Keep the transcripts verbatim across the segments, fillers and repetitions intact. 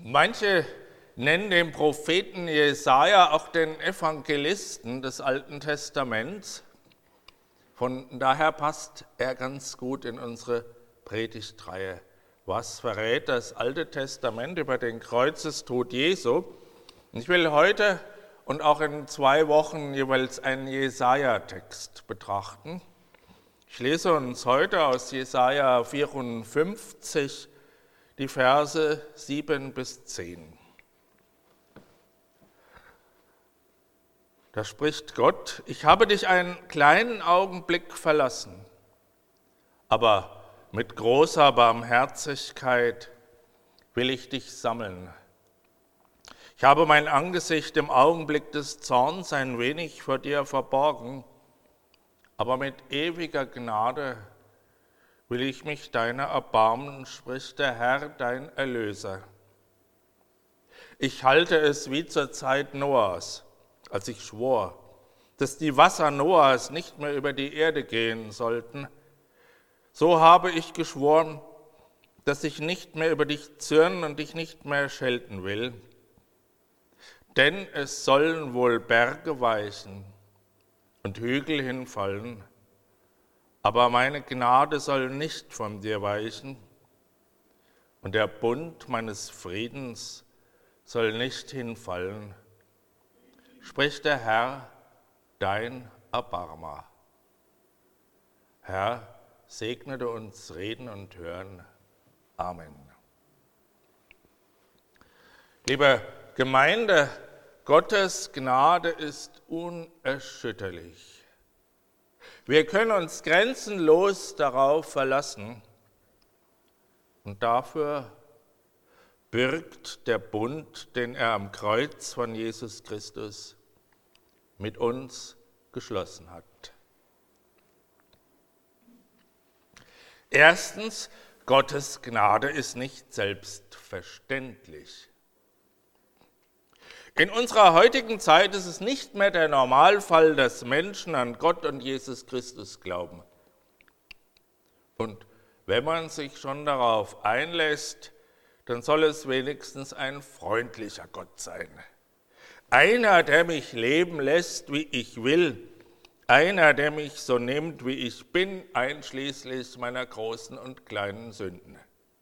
Manche nennen den Propheten Jesaja auch den Evangelisten des Alten Testaments. Von daher passt er ganz gut in unsere Predigtreihe. Was verrät das Alte Testament über den Kreuzestod Jesu? Ich will heute und auch in zwei Wochen jeweils einen Jesaja-Text betrachten. Ich lese uns heute aus Jesaja vierundfünfzig die Verse sieben bis zehn. Da spricht Gott: Ich habe dich einen kleinen Augenblick verlassen, aber mit großer Barmherzigkeit will ich dich sammeln. Ich habe mein Angesicht im Augenblick des Zorns ein wenig vor dir verborgen, aber mit ewiger Gnade will ich mich deiner erbarmen, spricht der Herr, dein Erlöser. Ich halte es wie zur Zeit Noahs, als ich schwor, dass die Wasser Noahs nicht mehr über die Erde gehen sollten. So habe ich geschworen, dass ich nicht mehr über dich zürnen und dich nicht mehr schelten will. Denn es sollen wohl Berge weichen und Hügel hinfallen, aber meine Gnade soll nicht von dir weichen und der Bund meines Friedens soll nicht hinfallen, spricht der Herr, dein Erbarmer. Herr, segne du uns Reden und Hören. Amen. Liebe Gemeinde, Gottes Gnade ist unerschütterlich. Wir können uns grenzenlos darauf verlassen und dafür birgt der Bund, den er am Kreuz von Jesus Christus mit uns geschlossen hat. Erstens, Gottes Gnade ist nicht selbstverständlich. In unserer heutigen Zeit ist es nicht mehr der Normalfall, dass Menschen an Gott und Jesus Christus glauben. Und wenn man sich schon darauf einlässt, dann soll es wenigstens ein freundlicher Gott sein. Einer, der mich leben lässt, wie ich will. Einer, der mich so nimmt, wie ich bin, einschließlich meiner großen und kleinen Sünden.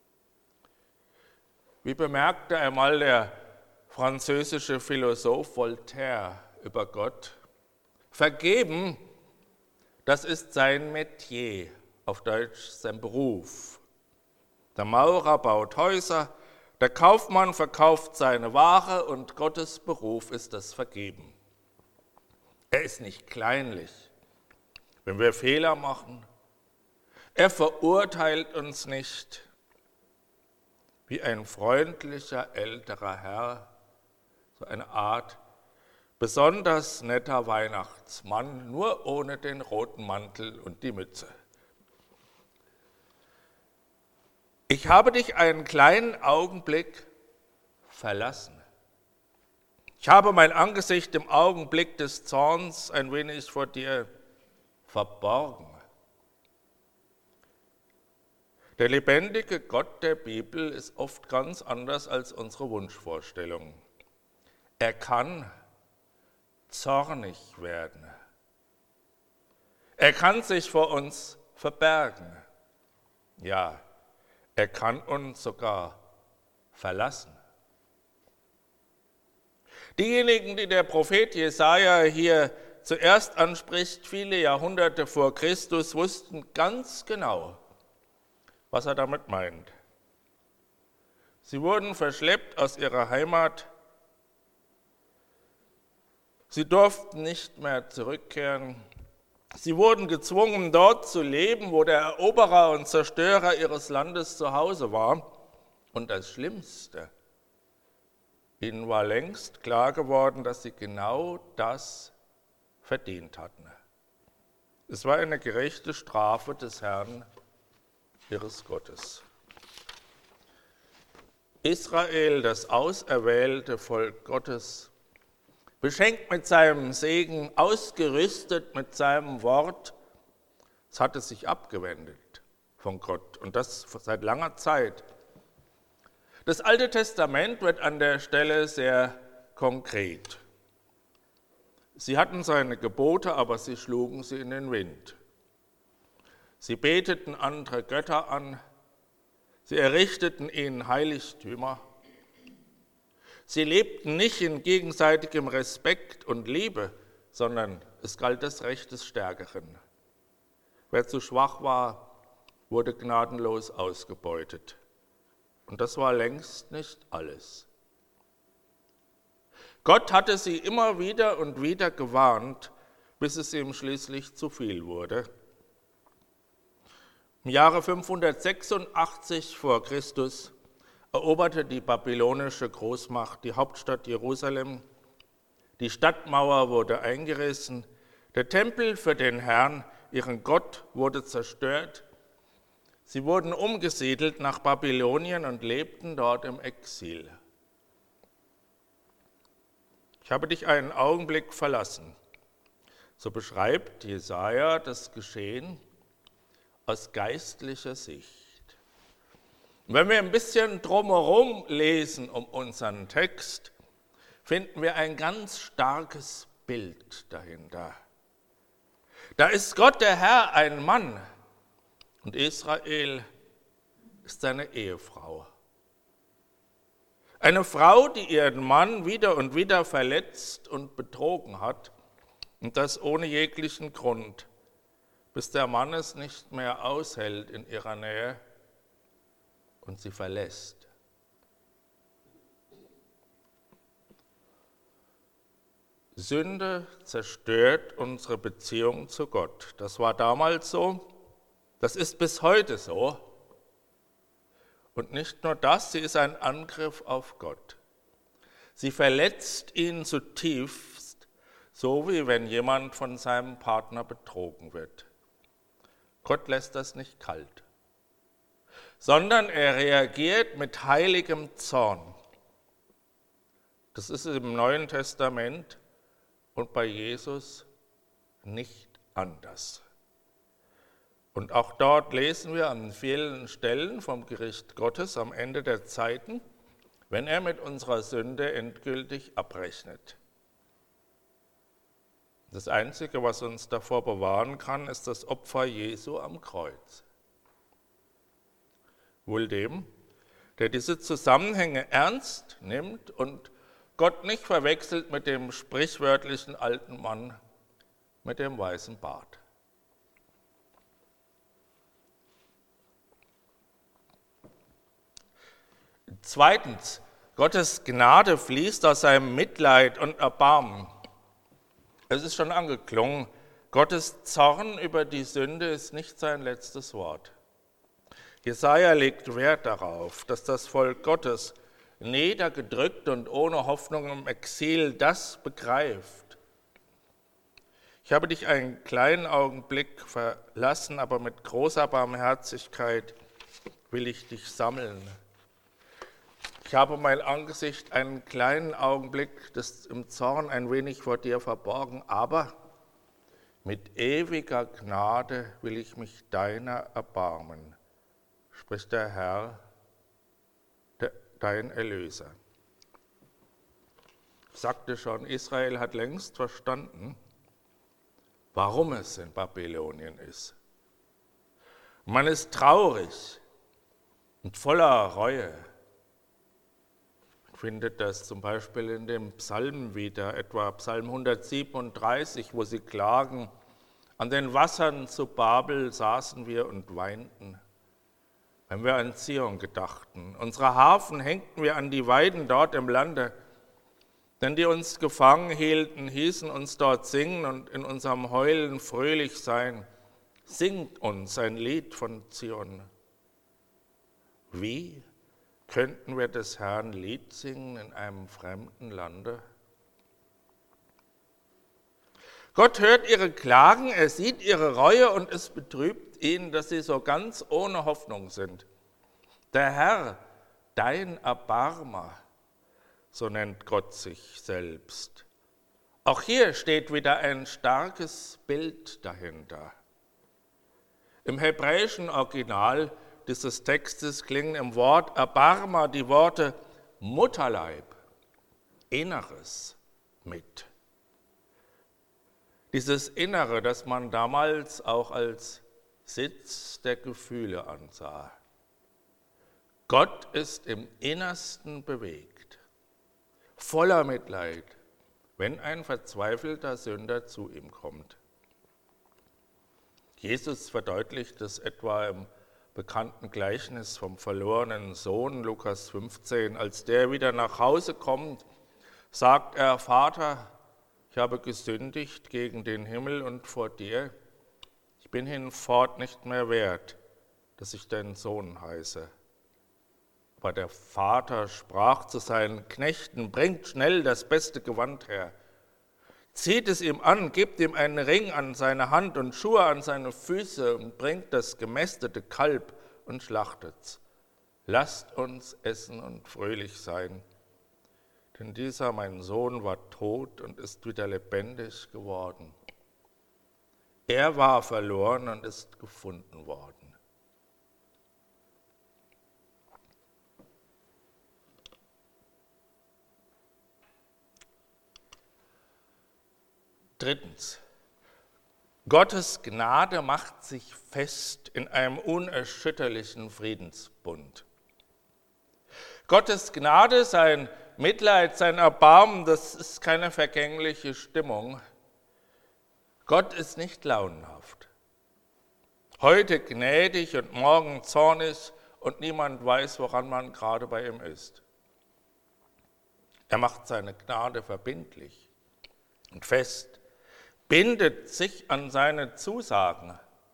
Wie bemerkte einmal der französische Philosoph Voltaire über Gott: Vergeben, das ist sein Metier, auf Deutsch sein Beruf. Der Maurer baut Häuser, der Kaufmann verkauft seine Ware und Gottes Beruf ist das Vergeben. Er ist nicht kleinlich, wenn wir Fehler machen. Er verurteilt uns nicht wie ein freundlicher älterer Herr, so eine Art besonders netter Weihnachtsmann, nur ohne den roten Mantel und die Mütze. Ich habe dich einen kleinen Augenblick verlassen. Ich habe mein Angesicht im Augenblick des Zorns ein wenig vor dir verborgen. Der lebendige Gott der Bibel ist oft ganz anders als unsere Wunschvorstellung. Er kann zornig werden. Er kann sich vor uns verbergen. Ja, er kann uns sogar verlassen. Diejenigen, die der Prophet Jesaja hier zuerst anspricht, viele Jahrhunderte vor Christus, wussten ganz genau, was er damit meint. Sie wurden verschleppt aus ihrer Heimat. Sie durften nicht mehr zurückkehren. Sie wurden gezwungen, dort zu leben, wo der Eroberer und Zerstörer ihres Landes zu Hause war. Und das Schlimmste: Ihnen war längst klar geworden, dass sie genau das verdient hatten. Es war eine gerechte Strafe des Herrn, ihres Gottes. Israel, das auserwählte Volk Gottes, beschenkt mit seinem Segen, ausgerüstet mit seinem Wort, es hatte sich abgewendet von Gott und das seit langer Zeit. Das Alte Testament wird an der Stelle sehr konkret. Sie hatten seine Gebote, aber sie schlugen sie in den Wind. Sie beteten andere Götter an, sie errichteten ihnen Heiligtümer. Sie lebten nicht in gegenseitigem Respekt und Liebe, sondern es galt das Recht des Stärkeren. Wer zu schwach war, wurde gnadenlos ausgebeutet. Und das war längst nicht alles. Gott hatte sie immer wieder und wieder gewarnt, bis es ihm schließlich zu viel wurde. Im Jahre fünfhundertsechsundachtzig vor Christus eroberte die babylonische Großmacht die Hauptstadt Jerusalem. Die Stadtmauer wurde eingerissen, der Tempel für den Herrn, ihren Gott, wurde zerstört. Sie wurden umgesiedelt nach Babylonien und lebten dort im Exil. Ich habe dich einen Augenblick verlassen. So beschreibt Jesaja das Geschehen aus geistlicher Sicht. Und wenn wir ein bisschen drumherum lesen um unseren Text, finden wir ein ganz starkes Bild dahinter. Da ist Gott, der Herr, ein Mann und Israel ist seine Ehefrau. Eine Frau, die ihren Mann wieder und wieder verletzt und betrogen hat und das ohne jeglichen Grund, bis der Mann es nicht mehr aushält in ihrer Nähe und sie verlässt. Sünde zerstört unsere Beziehung zu Gott. Das war damals so, das ist bis heute so. Und nicht nur das, sie ist ein Angriff auf Gott. Sie verletzt ihn zutiefst, so wie wenn jemand von seinem Partner betrogen wird. Gott lässt das nicht kalt, sondern er reagiert mit heiligem Zorn. Das ist im Neuen Testament und bei Jesus nicht anders. Und auch dort lesen wir an vielen Stellen vom Gericht Gottes am Ende der Zeiten, wenn er mit unserer Sünde endgültig abrechnet. Das Einzige, was uns davor bewahren kann, ist das Opfer Jesu am Kreuz. Wohl dem, der diese Zusammenhänge ernst nimmt und Gott nicht verwechselt mit dem sprichwörtlichen alten Mann mit dem weißen Bart. Zweitens, Gottes Gnade fließt aus seinem Mitleid und Erbarmen. Es ist schon angeklungen, Gottes Zorn über die Sünde ist nicht sein letztes Wort. Jesaja legt Wert darauf, dass das Volk Gottes, niedergedrückt und ohne Hoffnung im Exil, das begreift. Ich habe dich einen kleinen Augenblick verlassen, aber mit großer Barmherzigkeit will ich dich sammeln. Ich habe mein Angesicht einen kleinen Augenblick des im Zorn ein wenig vor dir verborgen, aber mit ewiger Gnade will ich mich deiner erbarmen, spricht der Herr, der, dein Erlöser. Ich sagte schon, Israel hat längst verstanden, warum es in Babylonien ist. Man ist traurig und voller Reue. Findet das zum Beispiel in dem Psalm wieder, etwa Psalm hundertsiebenunddreißig, wo sie klagen, an den Wassern zu Babel saßen wir und weinten, wenn wir an Zion gedachten. Unsere Harfen hängten wir an die Weiden dort im Lande, denn die uns gefangen hielten, hießen uns dort singen und in unserem Heulen fröhlich sein. Singt uns ein Lied von Zion. Wie könnten wir des Herrn Lied singen in einem fremden Lande? Gott hört ihre Klagen, er sieht ihre Reue und es betrübt ihn, dass sie so ganz ohne Hoffnung sind. Der Herr, dein Erbarmer, so nennt Gott sich selbst. Auch hier steht wieder ein starkes Bild dahinter. Im hebräischen Original dieses Textes klingen im Wort Erbarmer die Worte Mutterleib, Inneres mit. Dieses Innere, das man damals auch als Sitz der Gefühle ansah. Gott ist im Innersten bewegt, voller Mitleid, wenn ein verzweifelter Sünder zu ihm kommt. Jesus verdeutlicht es etwa im bekannten Gleichnis vom verlorenen Sohn, Lukas fünfzehn. Als der wieder nach Hause kommt, sagt er: Vater, ich habe gesündigt gegen den Himmel und vor dir. Ich bin hinfort nicht mehr wert, dass ich dein Sohn heiße. Aber der Vater sprach zu seinen Knechten: Bringt schnell das beste Gewand her. Zieht es ihm an, gebt ihm einen Ring an seine Hand und Schuhe an seine Füße und bringt das gemästete Kalb und schlachtet's. Lasst uns essen und fröhlich sein. Denn dieser, mein Sohn, war tot und ist wieder lebendig geworden. Er war verloren und ist gefunden worden. Drittens, Gottes Gnade macht sich fest in einem unerschütterlichen Friedensbund. Gottes Gnade, sein Mitleid, sein Erbarmen, das ist keine vergängliche Stimmung. Gott ist nicht launenhaft. Heute gnädig und morgen zornig und niemand weiß, woran man gerade bei ihm ist. Er macht seine Gnade verbindlich und fest, bindet sich an seine Zusagen.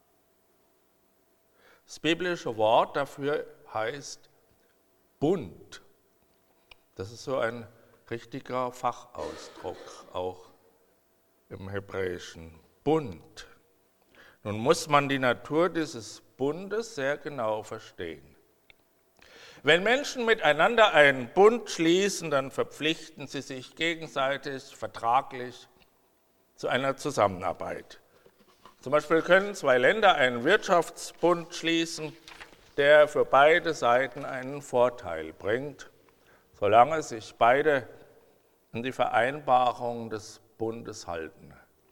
Das biblische Wort dafür heißt Bund. Das ist so ein richtiger Fachausdruck, auch im Hebräischen. Bund. Nun muss man die Natur dieses Bundes sehr genau verstehen. Wenn Menschen miteinander einen Bund schließen, dann verpflichten sie sich gegenseitig vertraglich zu einer Zusammenarbeit. Zum Beispiel können zwei Länder einen Wirtschaftsbund schließen, der für beide Seiten einen Vorteil bringt, solange sich beide an die Vereinbarungen des Bundes halten.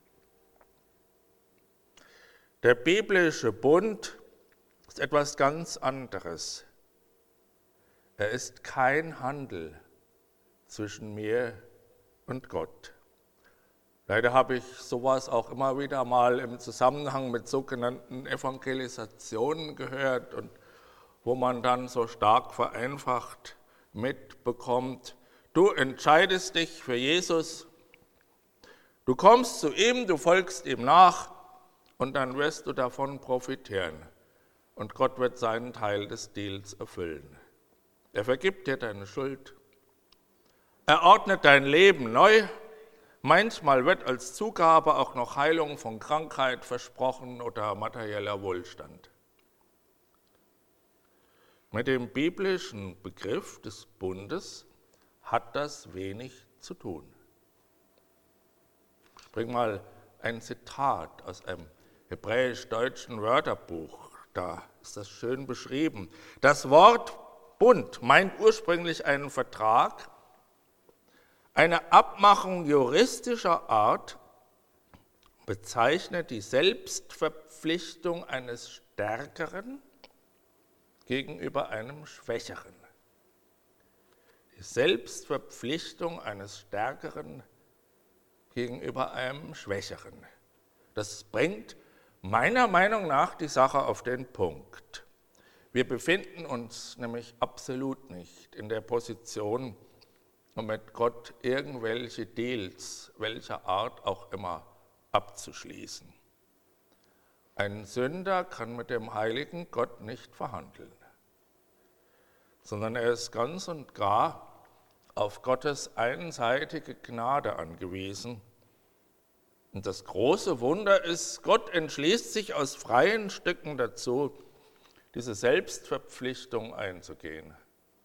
Der biblische Bund ist etwas ganz anderes. Er ist kein Handel zwischen mir und Gott. Leider habe ich sowas auch immer wieder mal im Zusammenhang mit sogenannten Evangelisationen gehört und wo man dann so stark vereinfacht mitbekommt: Du entscheidest dich für Jesus, du kommst zu ihm, du folgst ihm nach und dann wirst du davon profitieren und Gott wird seinen Teil des Deals erfüllen. Er vergibt dir deine Schuld, er ordnet dein Leben neu. Manchmal wird als Zugabe auch noch Heilung von Krankheit versprochen oder materieller Wohlstand. Mit dem biblischen Begriff des Bundes hat das wenig zu tun. Ich bringe mal ein Zitat aus einem hebräisch-deutschen Wörterbuch, da ist das schön beschrieben. Das Wort Bund meint ursprünglich einen Vertrag, eine Abmachung juristischer Art, bezeichnet die Selbstverpflichtung eines Stärkeren gegenüber einem Schwächeren. Die Selbstverpflichtung eines Stärkeren gegenüber einem Schwächeren. Das bringt meiner Meinung nach die Sache auf den Punkt. Wir befinden uns nämlich absolut nicht in der Position, um mit Gott irgendwelche Deals, welcher Art auch immer, abzuschließen. Ein Sünder kann mit dem heiligen Gott nicht verhandeln, sondern er ist ganz und gar auf Gottes einseitige Gnade angewiesen. Und das große Wunder ist, Gott entschließt sich aus freien Stücken dazu, diese Selbstverpflichtung einzugehen.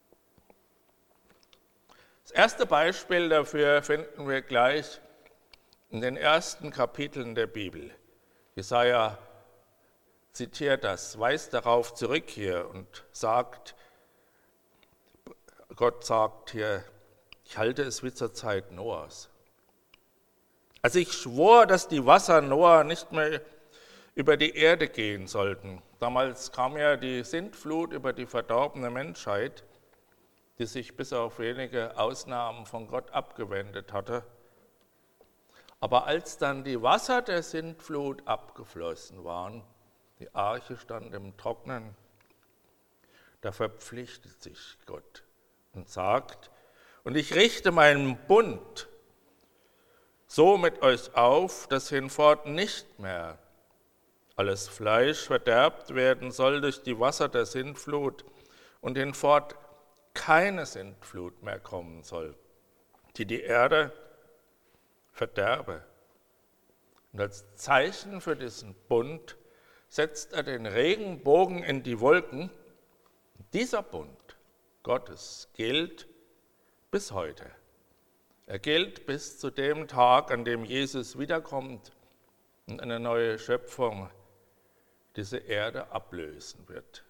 Das erste Beispiel dafür finden wir gleich in den ersten Kapiteln der Bibel. Jesaja zitiert das, weist darauf zurück hier und sagt, Gott sagt hier, ich halte es wie zur Zeit Noahs. Als ich schwor, dass die Wasser Noah nicht mehr über die Erde gehen sollten. Damals kam ja die Sintflut über die verdorbene Menschheit, die sich bis auf wenige Ausnahmen von Gott abgewendet hatte. Aber als dann die Wasser der Sintflut abgeflossen waren, die Arche stand im Trocknen, da verpflichtet sich Gott und sagt, und ich richte meinen Bund so mit euch auf, dass hinfort nicht mehr alles Fleisch verderbt werden soll durch die Wasser der Sintflut und hinfort keine Sintflut mehr kommen soll, die die Erde verderbe. Und als Zeichen für diesen Bund setzt er den Regenbogen in die Wolken. Dieser Bund Gottes gilt bis heute. Er gilt bis zu dem Tag, an dem Jesus wiederkommt und eine neue Schöpfung diese Erde ablösen wird.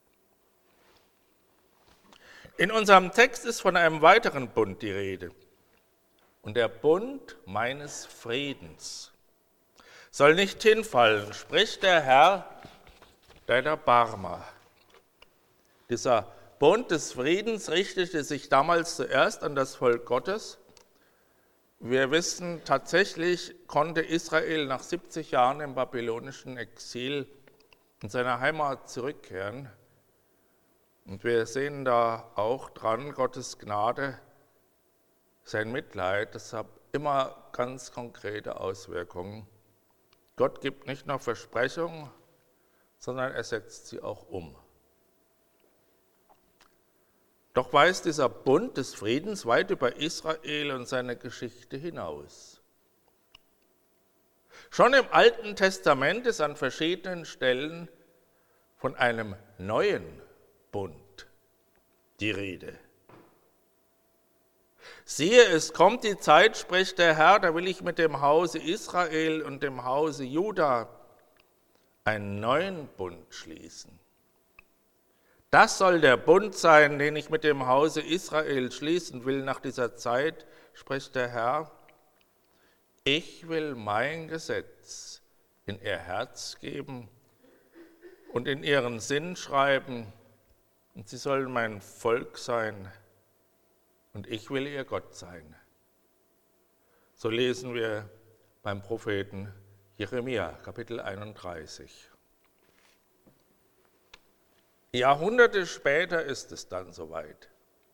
In unserem Text ist von einem weiteren Bund die Rede. Und der Bund meines Friedens soll nicht hinfallen, spricht der Herr, dein Erbarmer. Dieser Bund des Friedens richtete sich damals zuerst an das Volk Gottes. Wir wissen, tatsächlich konnte Israel nach siebzig Jahren im babylonischen Exil in seine Heimat zurückkehren. Und wir sehen da auch dran Gottes Gnade, sein Mitleid, das hat immer ganz konkrete Auswirkungen. Gott gibt nicht nur Versprechungen, sondern er setzt sie auch um. Doch weist dieser Bund des Friedens weit über Israel und seine Geschichte hinaus. Schon im Alten Testament ist an verschiedenen Stellen von einem neuen Bund die Rede. Siehe, es kommt die Zeit, spricht der Herr, da will ich mit dem Hause Israel und dem Hause Juda einen neuen Bund schließen. Das soll der Bund sein, den ich mit dem Hause Israel schließen will nach dieser Zeit, spricht der Herr. Ich will mein Gesetz in ihr Herz geben und in ihren Sinn schreiben, und sie sollen mein Volk sein, und ich will ihr Gott sein. So lesen wir beim Propheten Jeremia, Kapitel einunddreißig. Jahrhunderte später ist es dann soweit.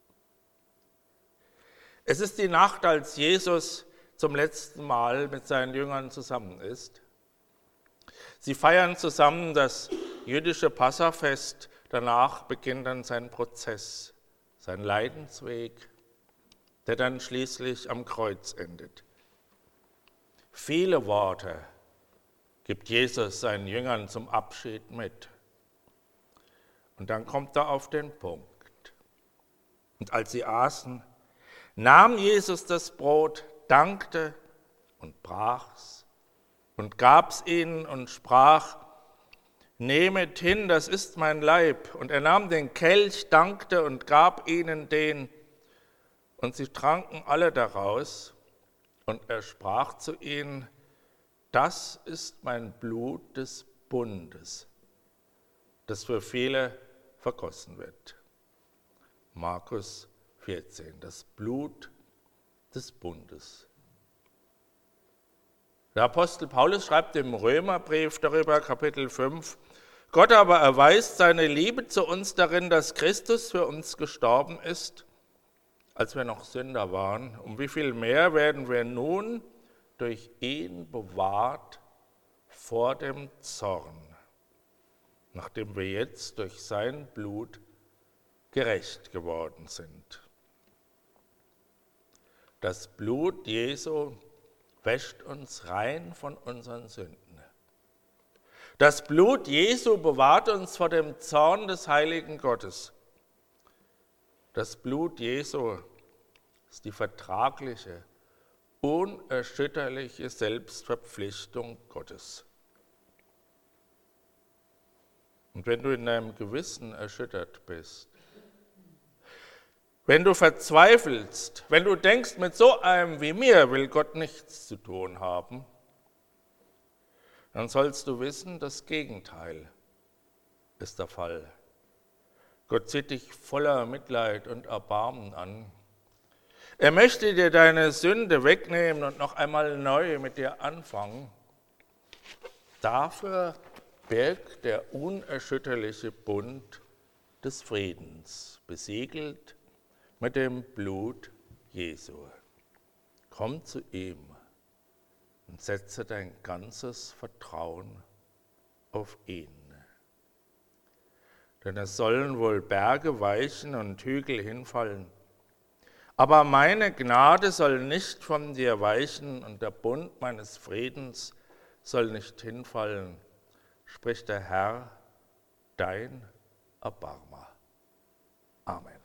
Es ist die Nacht, als Jesus zum letzten Mal mit seinen Jüngern zusammen ist. Sie feiern zusammen das jüdische Passafest. Danach beginnt dann sein Prozess, sein Leidensweg, der dann schließlich am Kreuz endet. Viele Worte gibt Jesus seinen Jüngern zum Abschied mit. Und dann kommt er auf den Punkt. Und als sie aßen, nahm Jesus das Brot, dankte und brach's und gab's ihnen und sprach, nehmet hin, das ist mein Leib. Und er nahm den Kelch, dankte und gab ihnen den. Und sie tranken alle daraus. Und er sprach zu ihnen, das ist mein Blut des Bundes, das für viele vergossen wird. Markus vierzehn, das Blut des Bundes. Der Apostel Paulus schreibt im Römerbrief darüber, Kapitel fünf, Gott aber erweist seine Liebe zu uns darin, dass Christus für uns gestorben ist, als wir noch Sünder waren. Um wie viel mehr werden wir nun durch ihn bewahrt vor dem Zorn, nachdem wir jetzt durch sein Blut gerecht geworden sind. Das Blut Jesu wäscht uns rein von unseren Sünden. Das Blut Jesu bewahrt uns vor dem Zorn des heiligen Gottes. Das Blut Jesu ist die vertragliche, unerschütterliche Selbstverpflichtung Gottes. Und wenn du in deinem Gewissen erschüttert bist, wenn du verzweifelst, wenn du denkst, mit so einem wie mir will Gott nichts zu tun haben, dann sollst du wissen, das Gegenteil ist der Fall. Gott sieht dich voller Mitleid und Erbarmen an. Er möchte dir deine Sünde wegnehmen und noch einmal neu mit dir anfangen. Dafür birgt der unerschütterliche Bund des Friedens, besiegelt mit dem Blut Jesu. Komm zu ihm und setze dein ganzes Vertrauen auf ihn. Denn es sollen wohl Berge weichen und Hügel hinfallen, aber meine Gnade soll nicht von dir weichen und der Bund meines Friedens soll nicht hinfallen, spricht der Herr, dein Erbarmer. Amen.